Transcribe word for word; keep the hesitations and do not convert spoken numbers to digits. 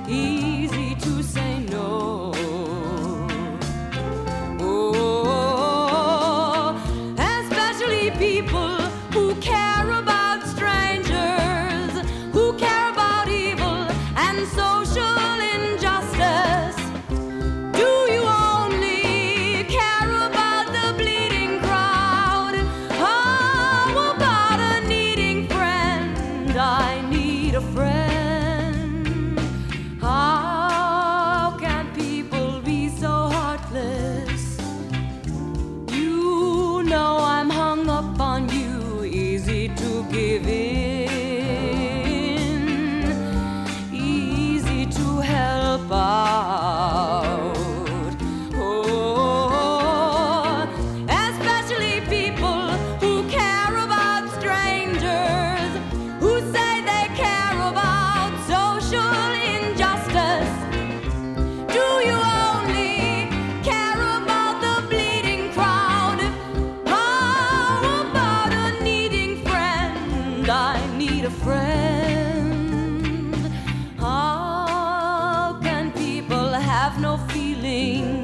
easy to say no. Oh, especially people who care about strangers, who care about evil and social injustice. Do you only care about the bleeding crowd? How about a needing friend? I need a friend. How can people be so heartless? You know I'm hung up on you, easy to give in, easy to help out. Oh, especially people who care about strangers, who say they care about social injustice. Do you only care about the bleeding crowd? How about a needing friend? I need a friend. How can people have no feeling